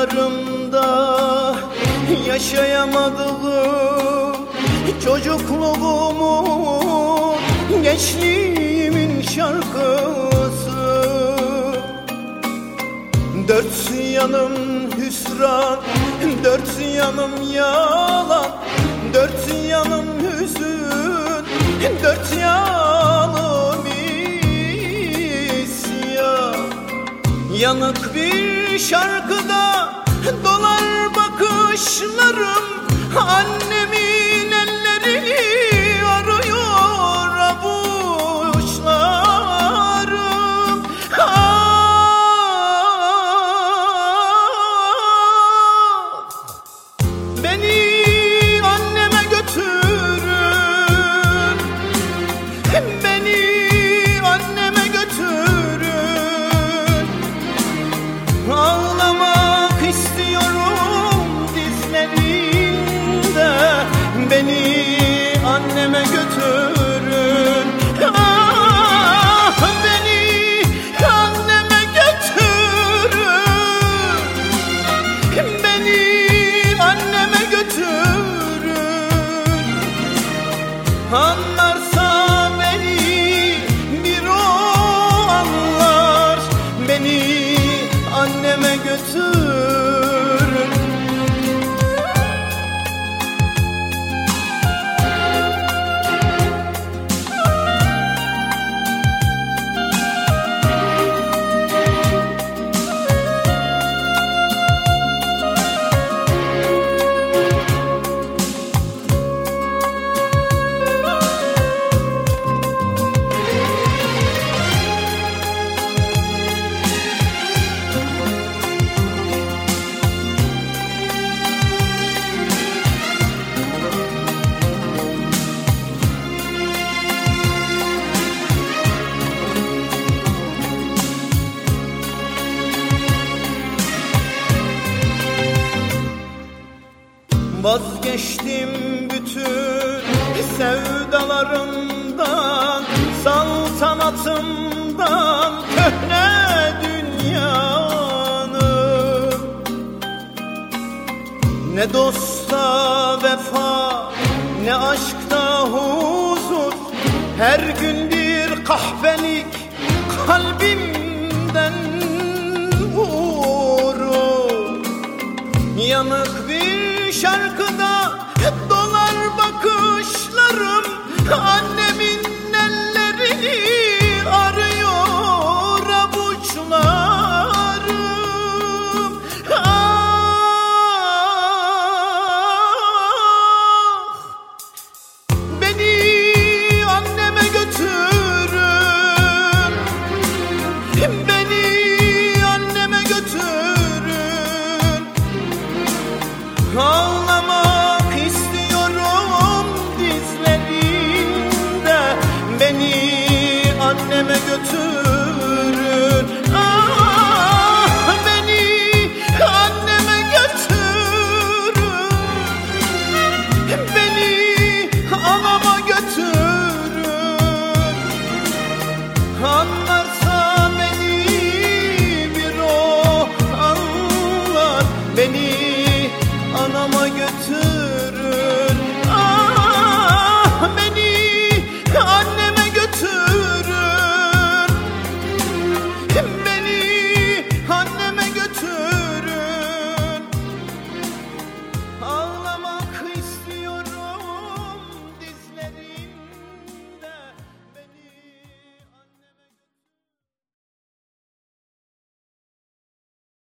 diyarımda yaşayamadığım çocukluğumun, gençliğimin şarkısı. Dört yanım hüsran, dört yanım yalan, dört yanım hüzün, dört yanım isyan. Yanık bir şarkıda dolar bakışlarım, annemin ellerini arıyor avuçlarım. Beni anneme götürün, beni anneme götürün. Ağlamak istiyorum dizlerinde, beni anneme götürün. Ah, beni anneme götürün, beni anneme götürün. Anlarsa beni bir o anlar, beni anneme götürün. Vazgeçtim bütün sevdalarımdan, saltanatımdan, köhne dünyanın. Ne dosta vefa, ne aşkta huzur, her gün bir kahpelik kalbimden vurur. Yanık bir şarkıda